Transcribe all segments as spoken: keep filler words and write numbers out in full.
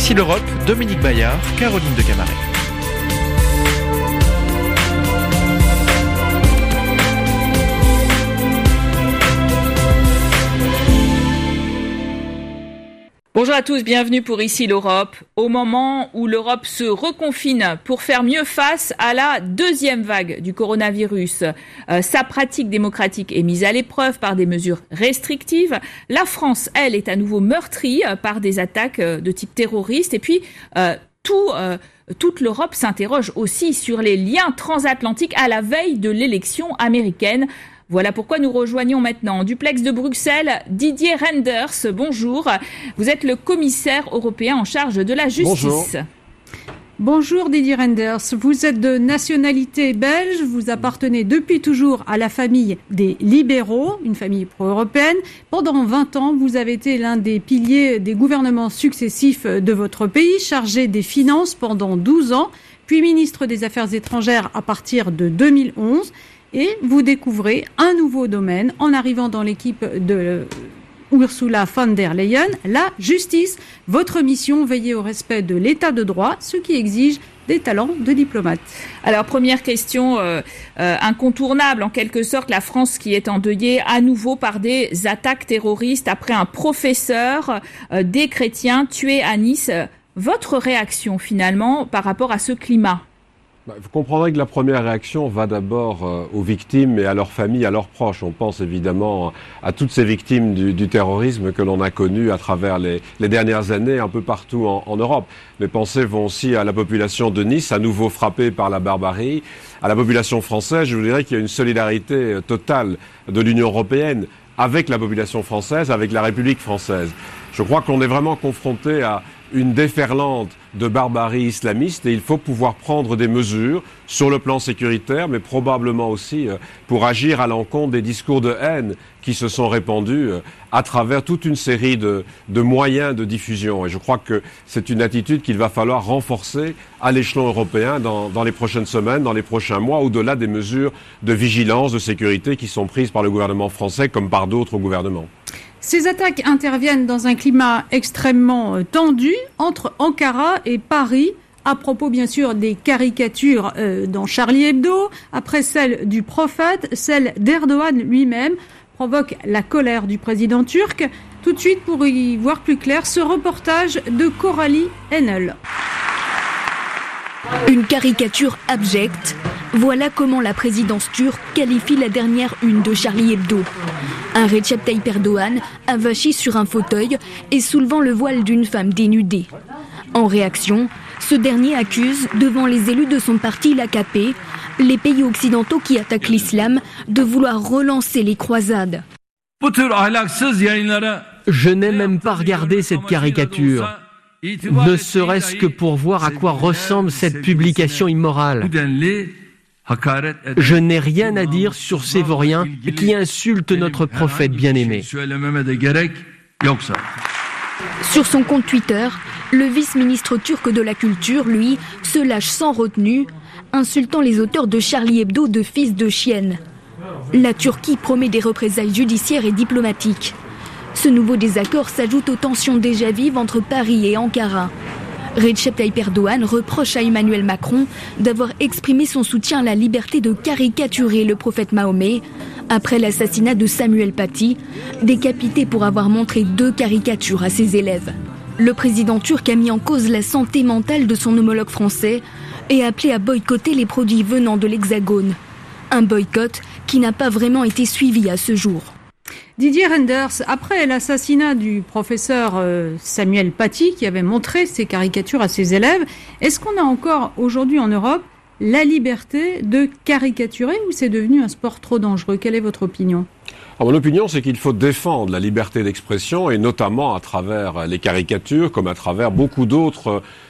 Ici l'Europe, Dominique Bayard, Caroline de Camaret. Bonjour à tous, bienvenue pour Ici l'Europe. Au moment où l'Europe se reconfine pour faire mieux face à la deuxième vague du coronavirus, euh, sa pratique démocratique est mise à l'épreuve par des mesures restrictives. La France, elle, est à nouveau meurtrie euh, par des attaques euh, de type terroriste. Et puis, euh, tout, euh, toute l'Europe s'interroge aussi sur les liens transatlantiques à la veille de l'élection américaine. Voilà pourquoi nous rejoignons maintenant en duplex de Bruxelles Didier Reynders. Bonjour, vous êtes le commissaire européen en charge de la justice. Bonjour. Bonjour Didier Reynders, vous êtes de nationalité belge, vous appartenez depuis toujours à la famille des libéraux, une famille pro-européenne. Pendant vingt ans, vous avez été l'un des piliers des gouvernements successifs de votre pays, chargé des finances pendant douze ans, puis ministre des Affaires étrangères à partir de deux mille onze. Et vous découvrez un nouveau domaine en arrivant dans l'équipe de Ursula von der Leyen, la justice. Votre mission, veiller au respect de l'état de droit, ce qui exige des talents de diplomate. Alors, première question euh, euh, incontournable, en quelque sorte, la France qui est endeuillée à nouveau par des attaques terroristes après un professeur euh, des chrétiens tué à Nice. Votre réaction, finalement, par rapport à ce climat ? Vous comprendrez que la première réaction va d'abord euh, aux victimes et à leurs familles, à leurs proches. On pense évidemment à toutes ces victimes du, du terrorisme que l'on a connues à travers les, les dernières années un peu partout en, en Europe. Les pensées vont aussi à la population de Nice, à nouveau frappée par la barbarie. À la population française, je vous dirais qu'il y a une solidarité totale de l'Union européenne avec la population française, avec la République française. Je crois qu'on est vraiment confronté à une déferlante de barbarie islamiste et il faut pouvoir prendre des mesures sur le plan sécuritaire, mais probablement aussi pour agir à l'encontre des discours de haine qui se sont répandus à travers toute une série de, de moyens de diffusion. Et je crois que c'est une attitude qu'il va falloir renforcer à l'échelon européen dans, dans les prochaines semaines, dans les prochains mois, au-delà des mesures de vigilance, de sécurité qui sont prises par le gouvernement français comme par d'autres gouvernements. Ces attaques interviennent dans un climat extrêmement tendu entre Ankara et Paris, à propos bien sûr des caricatures euh, dans Charlie Hebdo, après celle du prophète, celle d'Erdogan lui-même, provoque la colère du président turc. Tout de suite, pour y voir plus clair, ce reportage de Coralie Henel. Une caricature abjecte. Voilà comment la présidence turque qualifie la dernière une de Charlie Hebdo. Un Recep Tayyip Erdogan avachi sur un fauteuil et soulevant le voile d'une femme dénudée. En réaction, ce dernier accuse, devant les élus de son parti, l'A K P, les pays occidentaux qui attaquent l'islam, de vouloir relancer les croisades. Je n'ai même pas regardé cette caricature, ne serait-ce que pour voir à quoi ressemble cette publication immorale. Je n'ai rien à dire sur ces vauriens qui insultent notre prophète bien-aimé. Sur son compte Twitter, le vice-ministre turc de la culture, lui, se lâche sans retenue, insultant les auteurs de Charlie Hebdo de fils de chienne. La Turquie promet des représailles judiciaires et diplomatiques. Ce nouveau désaccord s'ajoute aux tensions déjà vives entre Paris et Ankara. Recep Tayyip Erdogan reproche à Emmanuel Macron d'avoir exprimé son soutien à la liberté de caricaturer le prophète Mahomet après l'assassinat de Samuel Paty, décapité pour avoir montré deux caricatures à ses élèves. Le président turc a mis en cause la santé mentale de son homologue français et a appelé à boycotter les produits venant de l'Hexagone. Un boycott qui n'a pas vraiment été suivi à ce jour. Didier Reynders, après l'assassinat du professeur euh, Samuel Paty, qui avait montré ces caricatures à ses élèves, est-ce qu'on a encore aujourd'hui en Europe la liberté de caricaturer ou c'est devenu un sport trop dangereux ? Quelle est votre opinion ? Alors, mon opinion, c'est qu'il faut défendre la liberté d'expression et notamment à travers les caricatures comme à travers beaucoup d'autres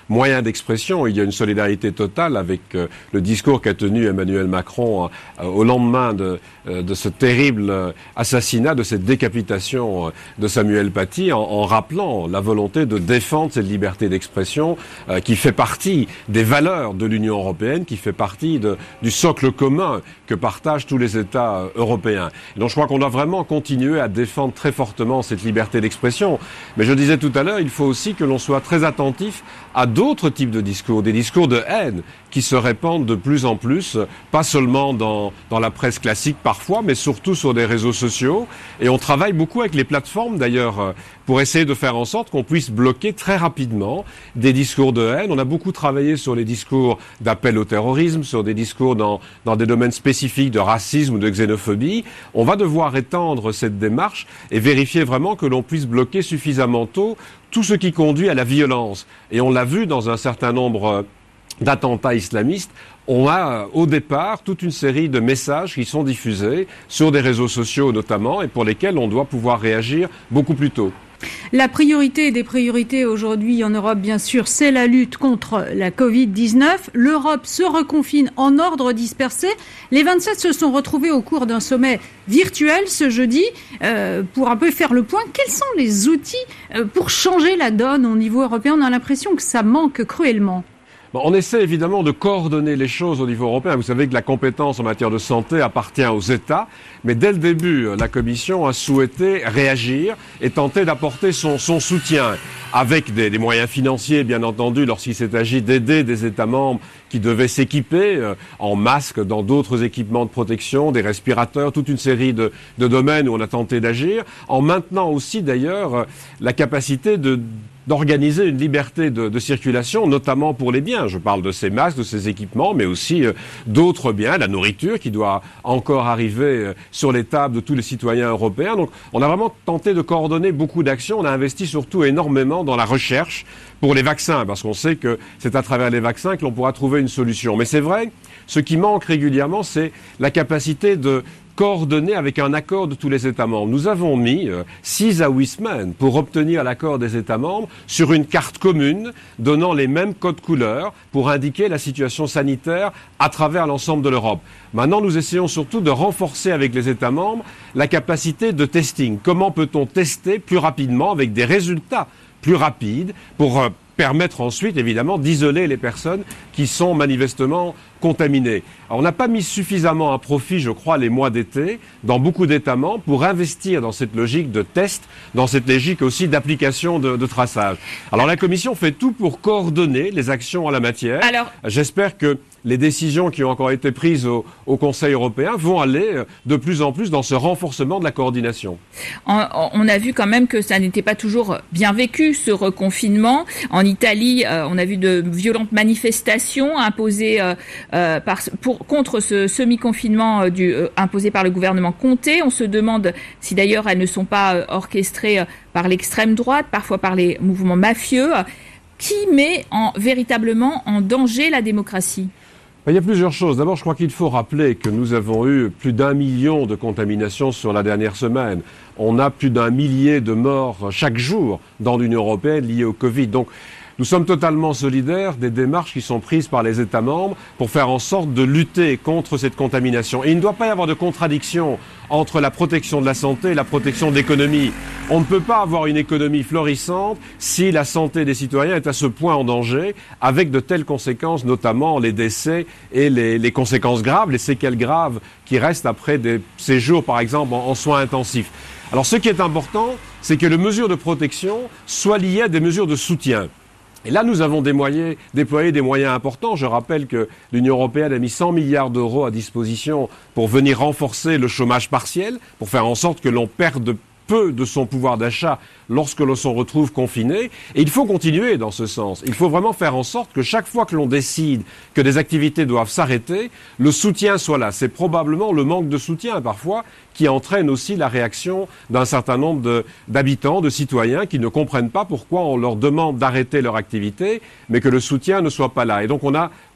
moyens d'expression. Il y a une solidarité totale avec euh, le discours qu'a tenu Emmanuel Macron euh, au lendemain de, euh, de ce terrible euh, assassinat, de cette décapitation euh, de Samuel Paty, en, en rappelant la volonté de défendre cette liberté d'expression euh, qui fait partie des valeurs de l'Union européenne, qui fait partie de, du socle commun que partagent tous les États euh, européens. Et donc je crois qu'on doit vraiment continuer à défendre très fortement cette liberté d'expression. Mais je disais tout à l'heure, il faut aussi que l'on soit très attentif à d'autres types de discours, des discours de haine qui se répandent de plus en plus, pas seulement dans, dans la presse classique parfois, mais surtout sur des réseaux sociaux. Et on travaille beaucoup avec les plateformes d'ailleurs pour essayer de faire en sorte qu'on puisse bloquer très rapidement des discours de haine. On a beaucoup travaillé sur les discours d'appel au terrorisme, sur des discours dans, dans des domaines spécifiques de racisme ou de xénophobie. On va devoir étendre cette démarche et vérifier vraiment que l'on puisse bloquer suffisamment tôt tout ce qui conduit à la violence. Et on l'a vu dans un certain nombre d'attentats islamistes. On a au départ toute une série de messages qui sont diffusés sur des réseaux sociaux notamment et pour lesquels on doit pouvoir réagir beaucoup plus tôt. La priorité des priorités aujourd'hui en Europe, bien sûr, c'est la lutte contre la covid dix-neuf. L'Europe se reconfine en ordre dispersé. Les vingt-sept se sont retrouvés au cours d'un sommet virtuel ce jeudi euh, pour un peu faire le point. Quels sont les outils euh, pour changer la donne au niveau européen? On a l'impression que ça manque cruellement. Bon, on essaie évidemment de coordonner les choses au niveau européen. Vous savez que la compétence en matière de santé appartient aux États, mais dès le début, la Commission a souhaité réagir et tenter d'apporter son, son soutien avec des, des moyens financiers, bien entendu, lorsqu'il s'est agi d'aider des États membres qui devaient s'équiper euh, en masques, dans d'autres équipements de protection, des respirateurs, toute une série de, de domaines où on a tenté d'agir, en maintenant aussi d'ailleurs euh, la capacité de d'organiser une liberté de, de circulation, notamment pour les biens. Je parle de ces masques, de ces équipements, mais aussi euh, d'autres biens, la nourriture qui doit encore arriver euh, sur les tables de tous les citoyens européens. Donc on a vraiment tenté de coordonner beaucoup d'actions. On a investi surtout énormément dans la recherche pour les vaccins, parce qu'on sait que c'est à travers les vaccins que l'on pourra trouver une solution. Mais c'est vrai, ce qui manque régulièrement, c'est la capacité de coordonné avec un accord de tous les États membres. Nous avons mis euh, six à huit semaines pour obtenir l'accord des États membres sur une carte commune donnant les mêmes codes couleurs pour indiquer la situation sanitaire à travers l'ensemble de l'Europe. Maintenant, nous essayons surtout de renforcer avec les États membres la capacité de testing. Comment peut-on tester plus rapidement avec des résultats plus rapides pour euh, permettre ensuite, évidemment, d'isoler les personnes qui sont manifestement contaminées. Alors, on n'a pas mis suffisamment à profit, je crois, les mois d'été, dans beaucoup d'États membres, pour investir dans cette logique de test, dans cette logique aussi d'application de, de traçage. Alors, la Commission fait tout pour coordonner les actions en la matière. Alors, j'espère que les décisions qui ont encore été prises au, au Conseil européen vont aller de plus en plus dans ce renforcement de la coordination. On, on a vu quand même que ça n'était pas toujours bien vécu, ce reconfinement. En Italie, euh, on a vu de violentes manifestations imposées euh, euh, par, pour, contre ce semi-confinement euh, du, euh, imposé par le gouvernement Conte. On se demande si d'ailleurs elles ne sont pas euh, orchestrées euh, par l'extrême droite, parfois par les mouvements mafieux. Qui met en, véritablement en danger la démocratie ? Il y a plusieurs choses. D'abord, je crois qu'il faut rappeler que nous avons eu plus d'un million de contaminations sur la dernière semaine. On a plus d'un millier de morts chaque jour dans l'Union européenne liées au Covid. Donc, nous sommes totalement solidaires des démarches qui sont prises par les États membres pour faire en sorte de lutter contre cette contamination. Et il ne doit pas y avoir de contradiction entre la protection de la santé et la protection de l'économie. On ne peut pas avoir une économie florissante si la santé des citoyens est à ce point en danger, avec de telles conséquences, notamment les décès et les, les conséquences graves, les séquelles graves qui restent après des séjours, par exemple, en, en soins intensifs. Alors ce qui est important, c'est que les mesures de protection soient liées à des mesures de soutien. Et là, nous avons des moyens, déployé des moyens importants. Je rappelle que l'Union européenne a mis cent milliards d'euros à disposition pour venir renforcer le chômage partiel, pour faire en sorte que l'on perde peu de son pouvoir d'achat lorsque l'on se retrouve confiné. Et il faut continuer dans ce sens. Il faut vraiment faire en sorte que chaque fois que l'on décide que des activités doivent s'arrêter, le soutien soit là. C'est probablement le manque de soutien, parfois, qui entraîne aussi la réaction d'un certain nombre de, d'habitants, de citoyens qui ne comprennent pas pourquoi on leur demande d'arrêter leur activité, mais que le soutien ne soit pas là. Et donc on a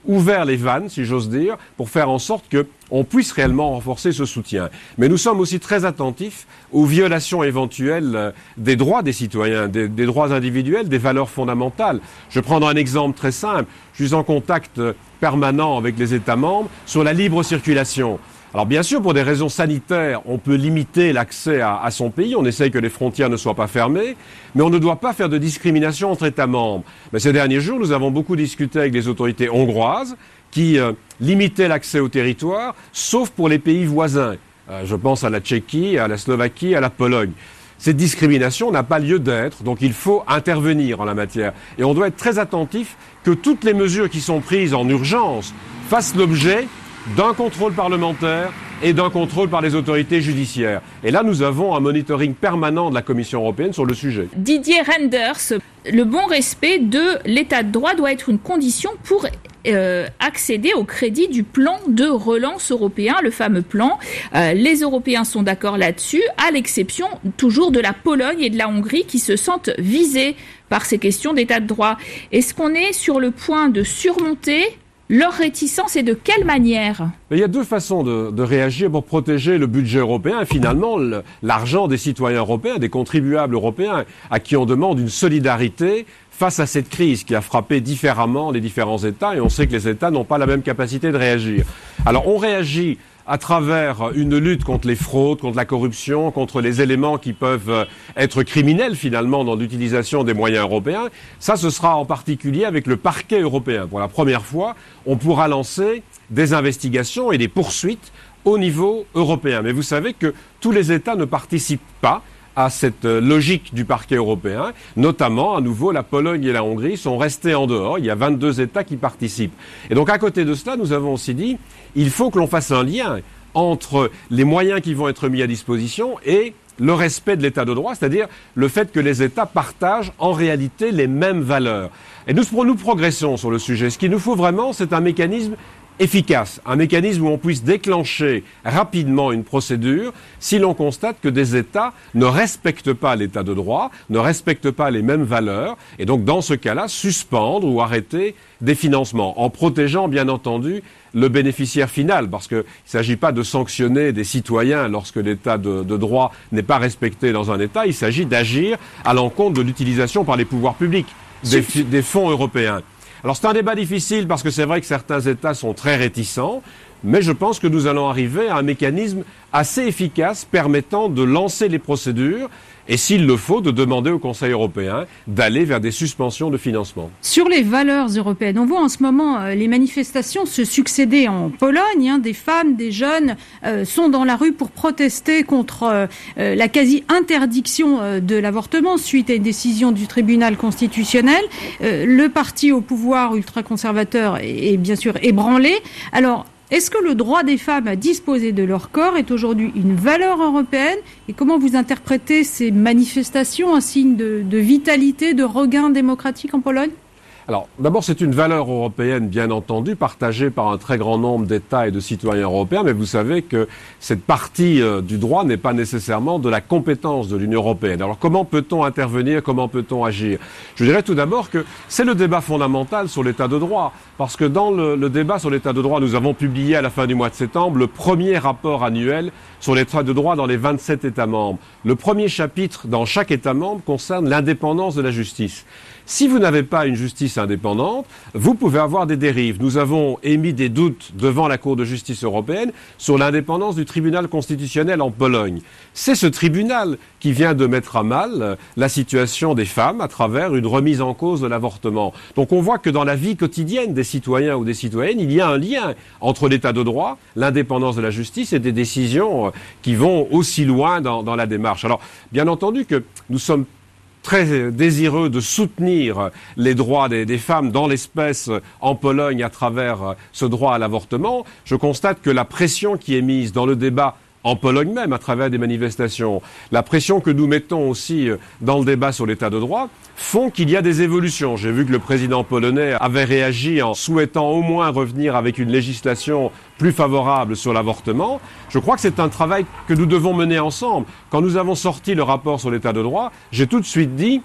ouvert les vannes, si j'ose dire, pour faire en sorte qu'on puisse réellement renforcer ce soutien. Mais nous sommes aussi très attentifs aux violations éventuelles des droits des citoyens, des, des droits individuels, des valeurs fondamentales. Je vais prendre un exemple très simple. Je suis en contact permanent avec les États membres sur la libre circulation. Alors bien sûr, pour des raisons sanitaires, on peut limiter l'accès à, à son pays, on essaye que les frontières ne soient pas fermées, mais on ne doit pas faire de discrimination entre États membres. Mais ces derniers jours, nous avons beaucoup discuté avec les autorités hongroises qui euh, limitaient l'accès au territoire, sauf pour les pays voisins. Euh, je pense à la Tchéquie, à la Slovaquie, à la Pologne. Cette discrimination n'a pas lieu d'être, donc il faut intervenir en la matière. Et on doit être très attentif que toutes les mesures qui sont prises en urgence fassent l'objet d'un contrôle parlementaire et d'un contrôle par les autorités judiciaires. Et là, nous avons un monitoring permanent de la Commission européenne sur le sujet. Didier Reynders, le bon respect de l'état de droit doit être une condition pour euh, accéder au crédit du plan de relance européen, le fameux plan. Euh, les Européens sont d'accord là-dessus, à l'exception toujours de la Pologne et de la Hongrie qui se sentent visés par ces questions d'état de droit. Est-ce qu'on est sur le point de surmonter leur réticence et de quelle manière? Il y a deux façons de, de réagir pour protéger le budget européen et finalement le, l'argent des citoyens européens, des contribuables européens à qui on demande une solidarité face à cette crise qui a frappé différemment les différents États et on sait que les États n'ont pas la même capacité de réagir. Alors on réagit à travers une lutte contre les fraudes, contre la corruption, contre les éléments qui peuvent être criminels finalement dans l'utilisation des moyens européens. Ça, ce sera en particulier avec le parquet européen. Pour la première fois, on pourra lancer des investigations et des poursuites au niveau européen. Mais vous savez que tous les États ne participent pas à cette logique du parquet européen, notamment, à nouveau, la Pologne et la Hongrie sont restés en dehors. Il y a vingt-deux États qui participent. Et donc, à côté de cela, nous avons aussi dit, il faut que l'on fasse un lien entre les moyens qui vont être mis à disposition et le respect de l'état de droit, c'est-à-dire le fait que les États partagent en réalité les mêmes valeurs. Et nous, nous progressons sur le sujet. Ce qu'il nous faut vraiment, c'est un mécanisme efficace, un mécanisme où on puisse déclencher rapidement une procédure si l'on constate que des États ne respectent pas l'état de droit, ne respectent pas les mêmes valeurs, et donc dans ce cas-là, suspendre ou arrêter des financements, en protégeant bien entendu le bénéficiaire final, parce qu'il ne s'agit pas de sanctionner des citoyens lorsque l'état de, de droit n'est pas respecté dans un État, il s'agit d'agir à l'encontre de l'utilisation par les pouvoirs publics des, des fonds européens. Alors c'est un débat difficile parce que c'est vrai que certains États sont très réticents, mais je pense que nous allons arriver à un mécanisme assez efficace permettant de lancer les procédures et s'il le faut, de demander au Conseil européen d'aller vers des suspensions de financement. Sur les valeurs européennes, on voit en ce moment euh, les manifestations se succéder en Pologne. Hein, des femmes, des jeunes euh, sont dans la rue pour protester contre euh, euh, la quasi-interdiction euh, de l'avortement suite à une décision du tribunal constitutionnel. Euh, le parti au pouvoir ultra-conservateur est, est bien sûr ébranlé. Alors, est-ce que le droit des femmes à disposer de leur corps est aujourd'hui une valeur européenne? Et comment vous interprétez ces manifestations, un signe de, de vitalité, de regain démocratique en Pologne? Alors, d'abord, c'est une valeur européenne, bien entendu, partagée par un très grand nombre d'États et de citoyens européens, mais vous savez que cette partie euh, du droit n'est pas nécessairement de la compétence de l'Union européenne. Alors, comment peut-on intervenir? Comment peut-on agir? Je dirais tout d'abord que c'est le débat fondamental sur l'état de droit, parce que dans le, le débat sur l'état de droit, nous avons publié à la fin du mois de septembre le premier rapport annuel sur l'état de droit dans les vingt-sept États membres. Le premier chapitre dans chaque État membre concerne l'indépendance de la justice. Si vous n'avez pas une justice indépendante, vous pouvez avoir des dérives. Nous avons émis des doutes devant la Cour de justice européenne sur l'indépendance du tribunal constitutionnel en Pologne. C'est ce tribunal qui vient de mettre à mal la situation des femmes à travers une remise en cause de l'avortement. Donc on voit que dans la vie quotidienne des citoyens ou des citoyennes, il y a un lien entre l'état de droit, l'indépendance de la justice et des décisions qui vont aussi loin dans, dans la démarche. Alors, bien entendu que nous sommes très désireux de soutenir les droits des, des femmes dans l'espèce en Pologne à travers ce droit à l'avortement. Je constate que la pression qui est mise dans le débat en Pologne même, à travers des manifestations, la pression que nous mettons aussi dans le débat sur l'état de droit, font qu'il y a des évolutions. J'ai vu que le président polonais avait réagi en souhaitant au moins revenir avec une législation plus favorable sur l'avortement. Je crois que c'est un travail que nous devons mener ensemble. Quand nous avons sorti le rapport sur l'état de droit, j'ai tout de suite dit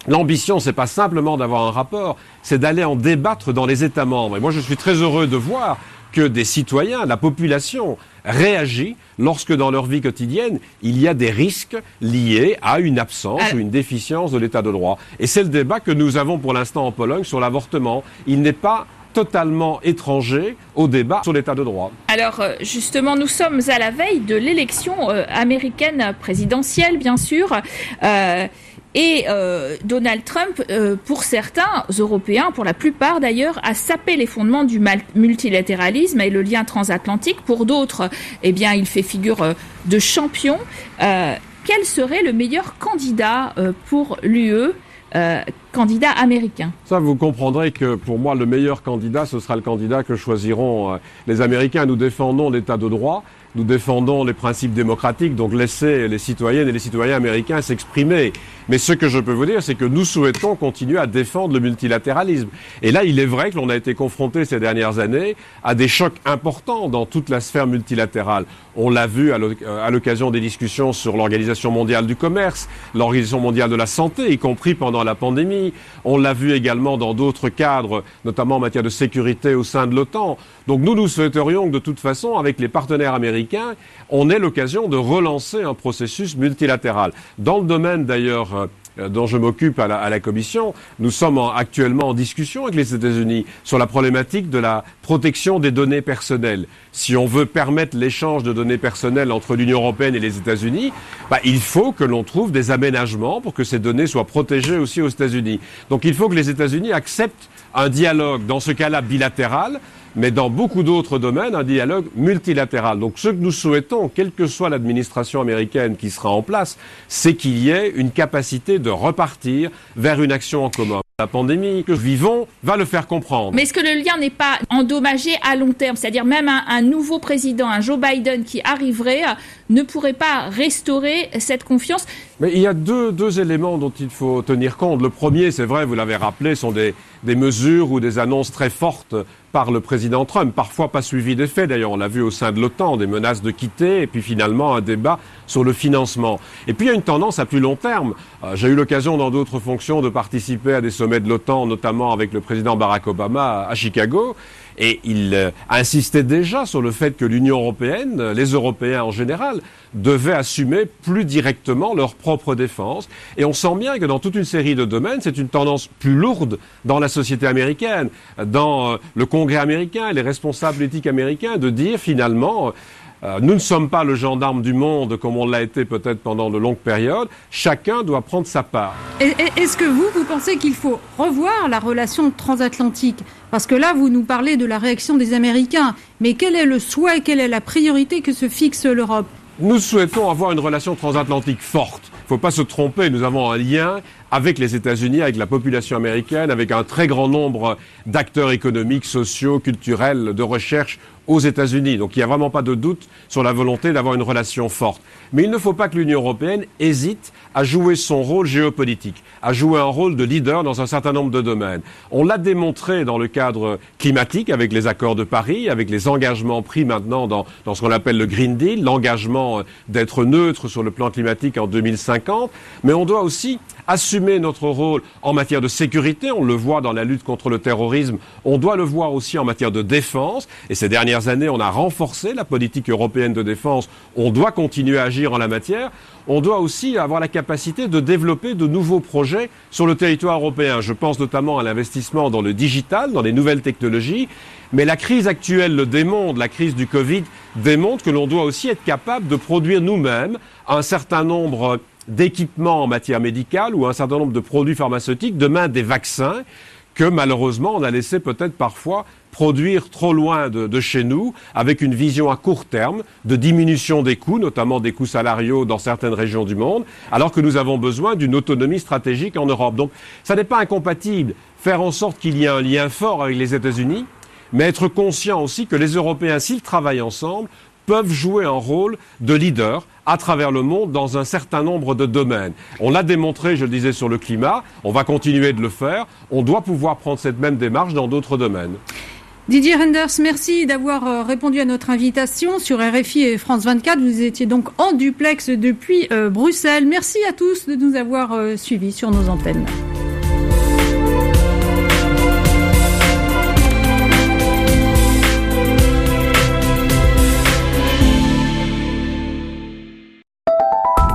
L'ambition, c'est pas simplement d'avoir un rapport, c'est d'aller en débattre dans les États membres. Et moi, je suis très heureux de voir que des citoyens, la population, réagit lorsque dans leur vie quotidienne, il y a des risques liés à une absence Alors... ou une déficience de l'état de droit. Et c'est le débat que nous avons pour l'instant en Pologne sur l'avortement. Il n'est pas totalement étranger au débat sur l'état de droit. Alors justement, nous sommes à la veille de l'élection euh, américaine présidentielle, bien sûr. Euh, Et euh, Donald Trump, euh, pour certains Européens, pour la plupart d'ailleurs, a sapé les fondements du multilatéralisme et le lien transatlantique. Pour d'autres, eh bien, il fait figure euh, de champion. Euh, quel serait le meilleur candidat euh, pour l'U E, euh, candidat américain? Ça, vous comprendrez que pour moi, le meilleur candidat, ce sera le candidat que choisiront euh, les Américains. Nous défendons l'état de droit. Nous défendons les principes démocratiques, donc laissez les citoyennes et les citoyens américains s'exprimer. Mais ce que je peux vous dire, c'est que nous souhaitons continuer à défendre le multilatéralisme. Et là, il est vrai que l'on a été confronté ces dernières années à des chocs importants dans toute la sphère multilatérale. On l'a vu à l'occasion des discussions sur l'Organisation mondiale du commerce, l'Organisation mondiale de la santé, y compris pendant la pandémie. On l'a vu également dans d'autres cadres, notamment en matière de sécurité au sein de l'OTAN. Donc nous, nous souhaiterions que de toute façon, avec les partenaires américains, on ait l'occasion de relancer un processus multilatéral. Dans le domaine d'ailleurs euh, dont je m'occupe à la, à la Commission, nous sommes en, actuellement en discussion avec les États-Unis sur la problématique de la protection des données personnelles. Si on veut permettre l'échange de données personnelles entre l'Union européenne et les États-Unis, bah, il faut que l'on trouve des aménagements pour que ces données soient protégées aussi aux États-Unis. Donc il faut que les États-Unis acceptent un dialogue, dans ce cas-là bilatéral, mais dans beaucoup d'autres domaines, un dialogue multilatéral. Donc ce que nous souhaitons, quelle que soit l'administration américaine qui sera en place, c'est qu'il y ait une capacité de repartir vers une action en commun. La pandémie que nous vivons va le faire comprendre. Mais est-ce que le lien n'est pas endommagé à long terme? C'est-à-dire même un, un nouveau président, un Joe Biden qui arriverait, ne pourrait pas restaurer cette confiance? Mais il y a deux, deux éléments dont il faut tenir compte. Le premier, c'est vrai, vous l'avez rappelé, sont des, des mesures ou des annonces très fortes par le président Trump, parfois pas suivies d'effet. D'ailleurs, on l'a vu au sein de l'OTAN, des menaces de quitter, et puis finalement un débat sur le financement. Et puis il y a une tendance à plus long terme. Euh, j'ai eu l'occasion dans d'autres fonctions de participer à des sommets de l'OTAN, notamment avec le président Barack Obama à, à Chicago. Et il euh, insistait déjà sur le fait que l'Union européenne, les Européens en général, devaient assumer plus directement leur propre défense. Et on sent bien que dans toute une série de domaines, c'est une tendance plus lourde dans la société américaine, dans euh, le Congrès américain et les responsables politiques américains, de dire finalement... Euh, nous ne sommes pas le gendarme du monde comme on l'a été peut-être pendant de longues périodes. Chacun doit prendre sa part. Est-ce que vous, vous pensez qu'il faut revoir la relation transatlantique? Parce que là, vous nous parlez de la réaction des Américains. Mais quel est le souhait, quelle est la priorité que se fixe l'Europe? Nous souhaitons avoir une relation transatlantique forte. Il ne faut pas se tromper, nous avons un lien avec les États-Unis, avec la population américaine, avec un très grand nombre d'acteurs économiques, sociaux, culturels, de recherche aux États-Unis. Donc il n'y a vraiment pas de doute sur la volonté d'avoir une relation forte. Mais il ne faut pas que l'Union européenne hésite à jouer son rôle géopolitique, à jouer un rôle de leader dans un certain nombre de domaines. On l'a démontré dans le cadre climatique avec les accords de Paris, avec les engagements pris maintenant dans, dans ce qu'on appelle le Green Deal, l'engagement d'être neutre sur le plan climatique en deux mille cinquante. Mais on doit aussi assumer notre rôle en matière de sécurité. On le voit dans la lutte contre le terrorisme. On doit le voir aussi en matière de défense. Et ces dernières années, on a renforcé la politique européenne de défense. On doit continuer à agir en la matière. On doit aussi avoir la capacité de développer de nouveaux projets sur le territoire européen. Je pense notamment à l'investissement dans le digital, dans les nouvelles technologies. Mais la crise actuelle le démontre, la crise du Covid démontre que l'on doit aussi être capable de produire nous-mêmes un certain nombre d'équipements en matière médicale ou un certain nombre de produits pharmaceutiques, demain des vaccins, que malheureusement on a laissé peut-être parfois produire trop loin de, de chez nous, avec une vision à court terme de diminution des coûts, notamment des coûts salariaux dans certaines régions du monde, alors que nous avons besoin d'une autonomie stratégique en Europe. Donc ça n'est pas incompatible, faire en sorte qu'il y ait un lien fort avec les États-Unis, mais être conscient aussi que les Européens, s'ils travaillent ensemble, peuvent jouer un rôle de leader à travers le monde dans un certain nombre de domaines. On l'a démontré, je le disais, sur le climat, on va continuer de le faire, on doit pouvoir prendre cette même démarche dans d'autres domaines. Didier Reynders, merci d'avoir répondu à notre invitation sur R F I et France vingt-quatre. Vous étiez donc en duplex depuis euh, Bruxelles. Merci à tous de nous avoir euh, suivis sur nos antennes.